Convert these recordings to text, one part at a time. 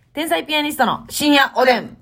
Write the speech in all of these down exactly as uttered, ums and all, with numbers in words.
天才ピアニストの深夜おでん。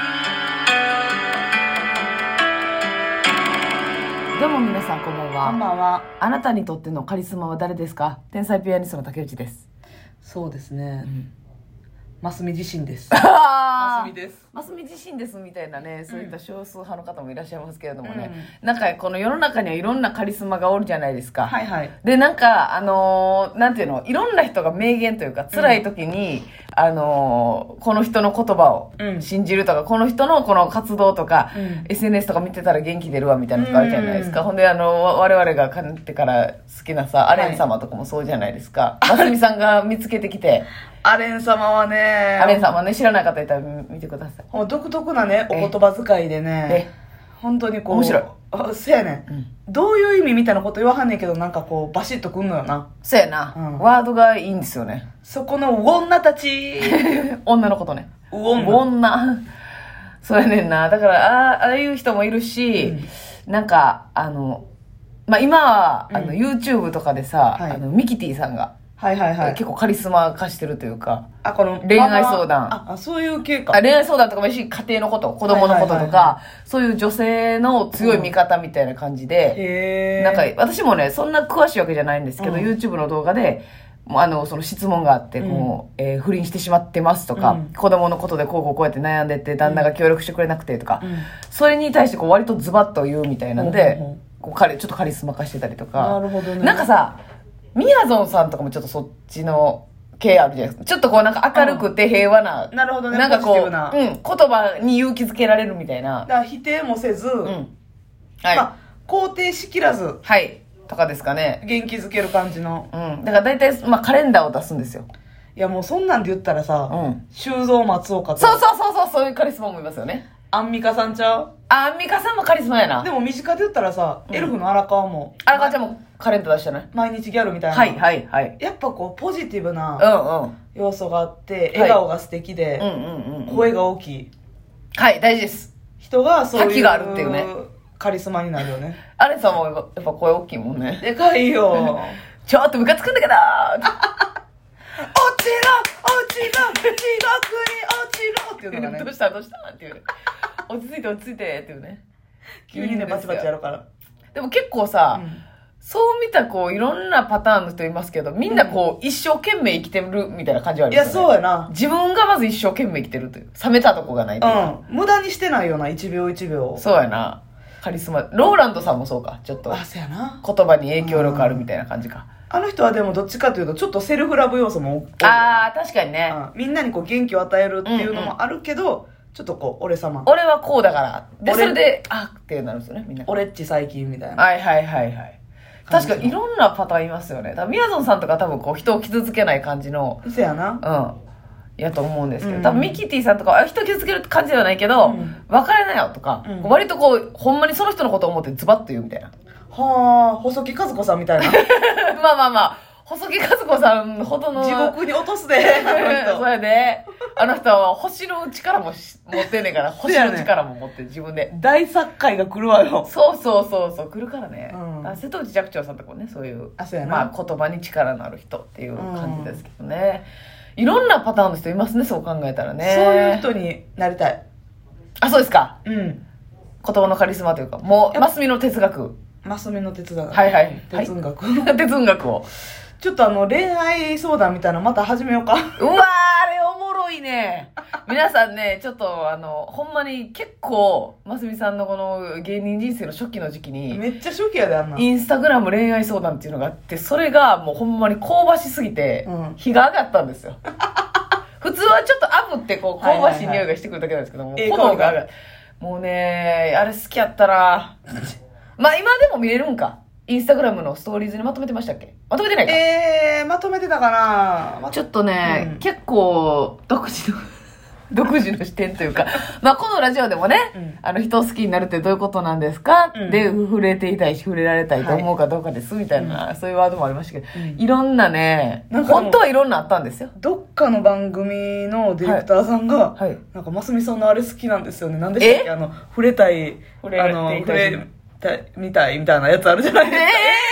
どうも皆さんこんばんは。 こんばんは。 あなたにとってのカリスマは誰ですか？天才ピアニストの竹内です。 そうですね、うん、マスミ自身です。 マスミです。 マスミ自身ですみたいなね、そういった少数派の方もいらっしゃいますけれどもね、うん、なんかこの世の中にはいろんなカリスマがおるじゃないですか。 はいはい。 でなんかあのー、なんていうの、いろんな人が名言というか辛い時に、うん、あのー、この人の言葉を信じるとか、うん、この人のこの活動とか、うん、エスエヌエス とか見てたら元気出るわみたいなのがあるじゃないですか。うん、ほんであの我々がかねてから好きなさアレン様とかもそうじゃないですか。マスミさんが見つけてきて。 アレン様はね、 アレン様ね、知らない方いたら見てください。 独特なね、お言葉遣いでね、本当にこう、 面白い。 そうやね、うん、どういう意味みたいなこと言わはんねんけど、なんかこう、バシッとくんのよな。 そうやな、うん。ワードがいいんですよね。 そこの女たち。 女のことね。 女。 女。そうやねんな。だから、ああ、ああいう人もいるし、うん、なんか、あの、まあ、今は、あの、うん、YouTube とかでさ、はい、あの、ミキティさんが、 はいはいはい、 結構カリスマ化してるというか、 あ、この恋愛相談、 ああ、そういう系か。 あ、恋愛相談とかもいいし、家庭のこと、子供のこととか、はいはいはいはい、そういう女性の強い味方みたいな感じで、 うん、へー、 なんか私もねそんな詳しいわけじゃないんですけど、うん、YouTube の動画であのその質問があって、こう、うん、えー、不倫してしまってますとか、うん、子供のことでこうこうこうやって悩んでて旦那が協力してくれなくてとか、うん、それに対してこう割とズバッと言うみたいなんで、うん、こう彼ちょっとカリスマ化してたりとか。 なるほどね。 なんかさ、みやぞんさんとかもちょっとそっちの系あるじゃないですか。ちょっとこうなんか明るくて平和な、 うん、なるほどね、 なんかこう、 ポジティブな、 うん、言葉に勇気づけられるみたいな。 だから否定もせず、うん、 はい、 まあ、肯定しきらず、 はいとかですかね。 元気づける感じの、 うん、だから大体、まあ、カレンダーを出すんですよ。 いやもうそんなんで言ったらさ、うん、修造松岡と、 そうそうそうそう、そういうカリスマもいますよね。 アンミカさんちゃう？ アンミカさんもカリスマやな。 でも身近で言ったらさ、うん、エルフの荒川も、 荒川ちゃんもカレンダー出したね。 毎日ギャルみたいな。 はいはいはい。 やっぱこうポジティブなうんうん、 要素があって、笑顔が素敵で、 はい、うんうんうん、 声が大きい。 はい、大事です。 人がそういう覇気があるっていうね、 カリスマになるよね。 アレンさんもやっぱ声大きいもんね。 でかいよ。 ちょっとムカつくんだけど落ちろ落ちろ地獄に落ちろっていうのがね。 どうしたどうしたっていう落ち着いて落ち着いてっていうね。 急にねバチバチやるから。 でも結構さ、うん、そう見たこういろんなパターンの人いますけど、みんなこう、うん、一生懸命生きてるみたいな感じはあるよね。 いやそうやな。 自分がまず一生懸命生きてるという、冷めたとこがないというか、 うん、無駄にしてないよな、一秒一秒。 そうやな。カリスマ。ローランドさんもそうか、ちょっと。 あ、そうやな。 言葉に影響力あるみたいな感じか。 あの人はでもどっちかというとちょっとセルフラブ要素も多い。ああ、確かにね、 うん。みんなにこう元気を与えるっていうのもあるけど、うんうん、ちょっとこう俺様。 俺はこうだから。で、それで、あってなるんですよね、みんな。 俺っち最近みたいな。 はいはいはいはい。確かにいろんなパターンいますよね。多分みやぞんさんとか多分こう人を傷つけない感じの。 そやな。 うん。やと思うんですけど、うん、多分ミキティさんとかは人傷つける感じではないけど、うん、別れなよとか、うん、割とこう、ほんまにその人のことを思ってズバッと言うみたいな。 はあ、細木和子さんみたいな。 まあまあまあ、細木和子さんほどの。 地獄に落とすで。 そうやで。あの人は星の力も持ってんねんから、星の力も持って自分で。 大作界が来るわよ。 そうそうそうそう、来るからね。 うん、 瀬戸内寂聴さんとかもね、そういう、 あ、そうやな、 まあ言葉に力のある人っていう感じですけどね。うん、いろんなパターンの人いますね、そう考えたらね。 そういう人になりたい。 あ、そうですか。 うん。 言葉のカリスマというか、もう、マスミの哲学。 マスミの哲学。 はいはい。 哲学。 はい、哲学を。 ちょっとあの、恋愛相談みたいなのまた始めようか。 うわー、あれおもろいね。皆さんね、ちょっとあの、ほんまに結構、ますみさんのこの芸人人生の初期の時期に、 めっちゃ初期やで、あんな。 インスタグラム恋愛相談っていうのがあって、それがもうほんまに香ばしすぎて、うん、火が上がったんですよ。普通はちょっと炙ってこう、香ばしい匂いがしてくるだけなんですけども、 はいはいはい、 炎が上がる。もうね、あれ好きやったら、まあ今でも見れるんか。インスタグラムのストーリーズにまとめてましたっけ？まとめてないか？ えー、まとめてたかな。 ちょっとね、うん、結構独自の独自の視点というか、まあこのラジオでもね、うん、あの人を好きになるってどういうことなんですか、うん、で触れていたいし触れられたいと思うかどうかですみたいな、はい、そういうワードもありましたけど、うん、いろんなね、本当はいろんなあったんですよ。 どっかの番組のディレクターさんが、はいはい、なんかますみさんのあれ好きなんですよね。なんでしたっけ、あの触れたい、 触れられていたいみたいみたいなやつあるじゃないですか。えー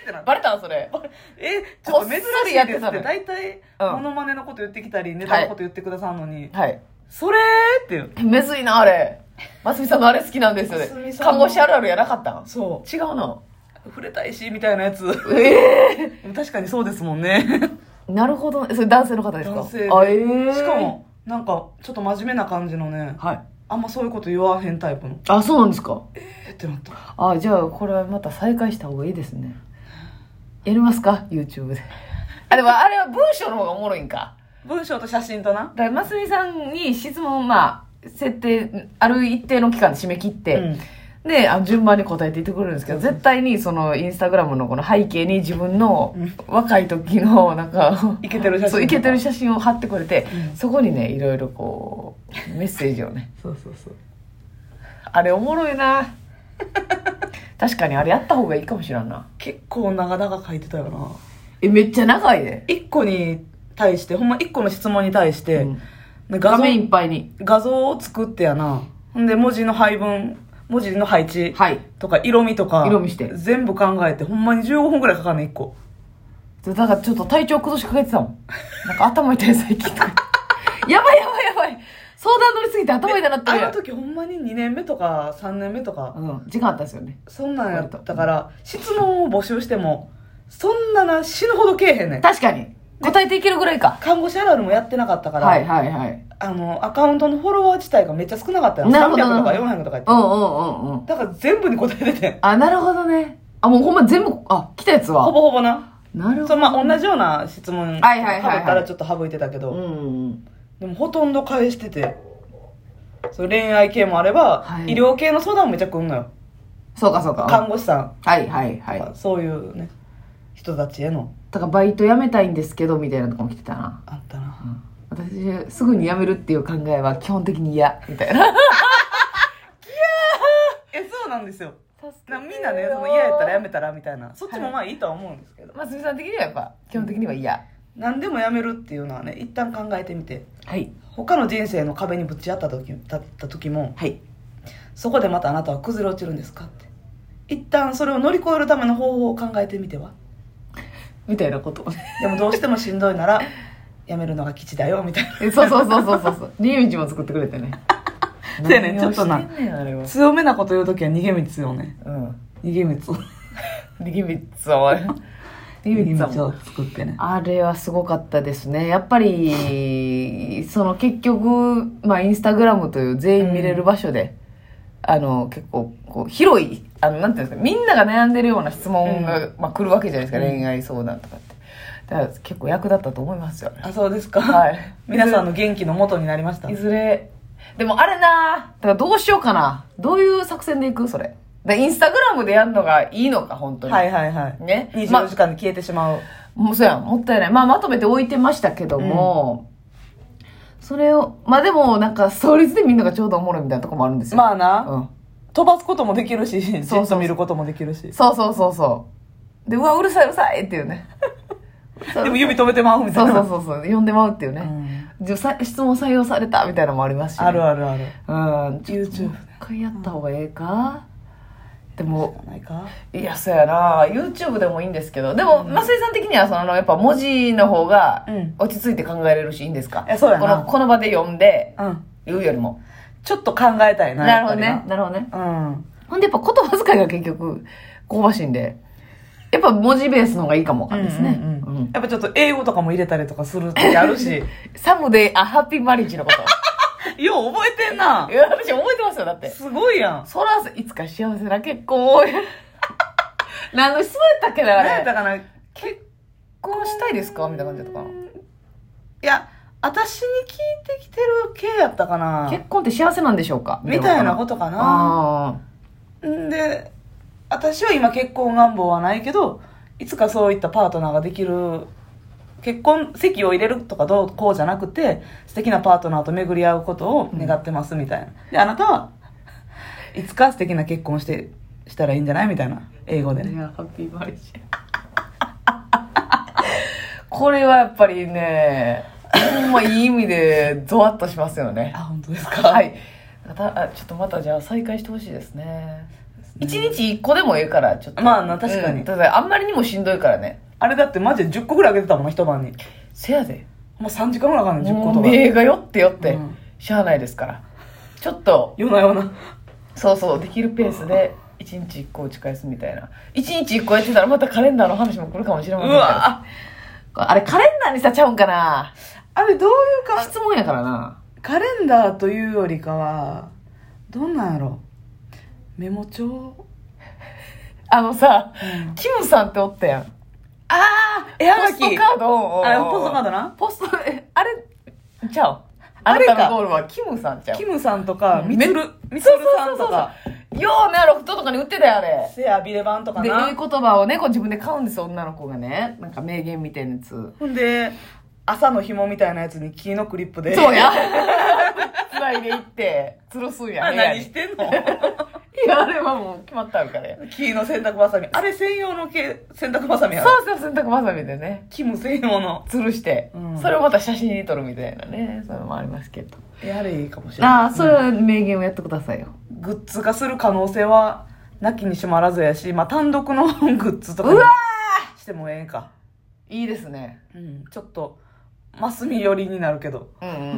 ってなって。 バレたわ、それ。 え、ちょっと珍しいですって。大体、 うんモノマネのこと言ってきたり、ネタのこと言ってくださるのに。 はい。 それーっていう。 めずいな、あれ。ますみさんのあれ好きなんですよね。看護師あるあるやなかったん？ そう。 違うな。 触れたいし、みたいなやつ。 ええー。 確かにそうですもんね。 なるほど。それ男性の方ですか？ 男性。 あ、ええー。 しかも、なんか、ちょっと真面目な感じのね。 はい。 あんまそういうこと言わへんタイプの。 あ、そうなんですか？ えーってなった。 あ、じゃあ、これはまた再開した方がいいですね。やりますか ?YouTube で。あ、でもあれは文章の方がおもろいんか。 文章と写真とな。 だから、ますみさんに質問、まあ、設定、ある一定の期間で締め切って、うんで、あの順番に答えていってくれるんですけど、絶対にそのインスタグラムのこの背景に自分の若い時のなんか、 イケてる写真。 そう、イケてる写真を貼ってくれて、うん、そこにね、いろいろこう、メッセージをね。 そうそうそう。 あれおもろいな。確かにあれやった方がいいかもしれんな。 結構長々書いてたよな。 え、めっちゃ長いで。 一個に対して、ほんま一個の質問に対して、うん、 画面いっぱいに。 画像を作ってやな。ほんで、文字の配分、文字の配置とか色味とか、 色味して全部考えてほんまにじゅうごふんぐらいかかんねんいっこ。 だからちょっと体調崩しかけてたもん。なんか頭痛い最近とかやばいやばいやばい、相談乗りすぎて頭痛なってるやん。 あの時ほんまににねんめとかさんねんめとか、 うん、時間あったんですよね。 そんなんやったから、質問を募集してもそんなな死ぬほどけえへんねん。 確かに答えていけるぐらいか。 看護師あるあるもやってなかったから、 はいはいはい、 あのアカウントのフォロワー自体がめっちゃ少なかったよ。さんびゃくとかよんひゃくとかやって、 うんうんうんうん、 だから全部に答えてて。 あ、なるほどね。あ、もうほんま全部、あ、来たやつはほぼほぼな。 なるほど、ね、 そう、まあ同じような質問はいはいはい、はい、 省ったらちょっと省いてたけど、 うんうん、 でもほとんど返してて、そう恋愛系もあれば、はい、医療系の相談もめちゃくんのよ。 そうかそうか。 看護師さん、 はいはいはい、 まあ、そういうね人たちへの。 だからバイト辞めたいんですけどみたいなとこも来てたな。 あったな、うん、 私すぐに辞めるっていう考えは基本的に嫌みたいな。いやえ、そうなんですよ。なみんなね、その嫌やったら辞めたらみたいな、そっちもまあいいとは思うんですけど、 ますみさん的にはやっぱ基本的には嫌、 うん、何でも辞めるっていうのはね、一旦考えてみて、 はい、 他の人生の壁にぶち当たった時、立った時も、 はい、 そこでまたあなたは崩れ落ちるんですかって、一旦それを乗り越えるための方法を考えてみてはみたいなことでもどうしてもしんどいならやめるのが吉だよみたいな。 そうそうそうそうそうそう、逃げ道も作ってくれてね。 そうやね、ちょっとな強めなこと言うときは逃げ道をね、うん、逃げ道を逃げ道を逃げ道を作ってね。 あれはすごかったですね。やっぱりその結局、まあ、インスタグラムという全員見れる場所で、うん、あの結構こう広い、あのなんていうんですか、みんなが悩んでるような質問が、うん、まあ、来るわけじゃないですか、うん、恋愛相談とかって。だから結構役立ったと思いますよね。 あ、そうですか。 はい。 皆さんの元気の元になりました。 いずれ。でもあれな、だからどうしようかな。どういう作戦でいくそれ。でインスタグラムでやるのがいいのか、本当に。 はいはいはい。 ね。 にじゅうよじかんで消えてしまう。 ま、もうそうやん、もったいない。まあまとめて置いてましたけども、うん、それを、まあでもなんかストーリーズでみんながちょうどおもろいみたいなとこもあるんですよ。 まあな。うん。飛ばすこともできるし、じっと見ることもできるし。 そうそうそうそう。で、うわ、うるさいうるさいっていうね。 でも指止めてまうみたいな。 そうそうそうそう、呼んでまうっていうね。うん、じゃ質問採用されたみたいなのもありますし、ね、 あるあるある。 うん。YouTube 一回やった方がええか、うん、でもないか、 いや、そうやな、 YouTube でもいいんですけど、でも、うん、増井さん的にはそのやっぱ文字の方が落ち着いて考えれるしいいんですか、 うん、いやそうやな、 このこの場で読んで言うよりも、 ちょっと考えたいな。 なるほどね、なるほどね。うん。ほんでやっぱ言葉遣いが結局香ばしいんで、やっぱ文字ベースの方がいいかもわかんないですね、うんうんうん、 やっぱちょっと英語とかも入れたりとかする時あるしサムであハッピーマリッジのことよう覚えてんな。 いや私覚えてますよ。だってすごいやん。 そらいつか幸せな結婚を何の質問やったっけな、あれ。 だから結婚したいですかみたいな感じだったかな。 いや私に聞いてきてる系やったかな。 結婚って幸せなんでしょうかみたいなことかな。んで私は今結婚願望はないけど、いつかそういったパートナーができる、結婚籍を入れるとかどうこうじゃなくて、素敵なパートナーと巡り合うことを願ってますみたいな。であなたはいつか素敵な結婚してしたらいいんじゃないみたいな、英語でね。 いやハッピーマリッジこれはやっぱりね、ほんまいい意味でゾワッとしますよね。 あ、本当ですか。 はい。またあちょっとまたじゃあ再開してほしいですね。 一日一個でもいいから、ちょっと。 まあな、確かに。 うん、ただあんまりにもしんどいからね。 あれだってマジでじゅっこぐらいあげてたもん、一晩に。 せやで。 もうさんじかんぐらいかかんねん、じゅっことか。 目が酔って酔って、 うん、 しゃあないですから。ちょっと。 夜な夜な。 そうそう、できるペースで一日一個打ち返すみたいな。一日一個やってたらまたカレンダーの話も来るかもしれませんから。うわあれカレンダーにさちゃうんかな。 あれどういうか。 質問やからな。 カレンダーというよりかは、どんなんやろ。メモ帳。 あのさ、 うん、 キムさんっておったやん。 ああ、絵はがき。 ポストカード。 あれ、ポストカードな。 ポスト、え、あれ、ちゃう。あなたのゴールはキムさんちゃう。 キムさんとか、 うんみつる、みつるさんとか。 ようね、ロフトとかに売ってたよ、あれ。 せや、ビレバンとかな。 で、いい言葉をね、こう自分で買うんですよ、女の子がね。なんか名言みたいなやつ。 ほんで、朝の紐みたいなやつに木のクリップで。 そうや。つないでいって、吊るすんや。 あ、何してんのいや、あれはもう決まったからや。 木の洗濯バサミ。あれ専用のけ洗濯バサミやろ。 そうそう、洗濯バサミでね。 キム専用の。 吊るして、うん、それをまた写真に撮るみたいなね。そういうのもありますけど。 やれいいかもしれない。 ああ、それは名言をやってくださいよ。 グッズ化する可能性は、なきにしもあらずやし、まあ単独のグッズとかにしてもええか。 いいですね。 うん、ちょっと、マスミ寄りになるけど。 うんうんうん。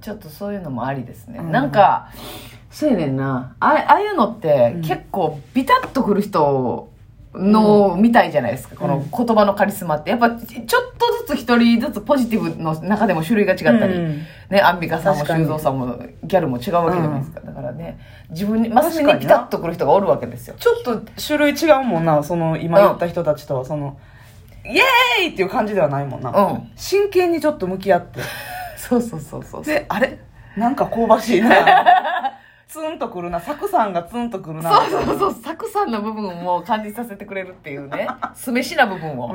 ちょっとそういうのもありですね。うん、なんか、そうやねんな。あああいうのって、うん、結構ビタッとくる人の、みたいじゃないですか。この言葉のカリスマって。やっぱ、ちょっとずつ一人ずつポジティブの中でも種類が違ったり、うん、ね、アンビカさんも修造さんもギャルも違うわけじゃないですか。うん、だからね、自分に、マスミにピタッとくる人がおるわけですよ。 ちょっと種類違うもんな、その、今言った人たちとは、その、イエーイっていう感じではないもんな。うん。真剣にちょっと向き合って。 そうそうそうそう。 で、あれなんか香ばしいな。ツンとくるな。サクさんがツンとくるな。 そうそうそう。サクさんの部分を感じさせてくれるっていうね。酢飯な部分を。うん。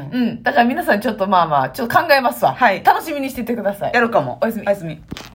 うん。だから皆さんちょっとまあまあ、ちょっと考えますわ。はい。楽しみにしててください。 やるかも。 おやすみ。 おやすみ。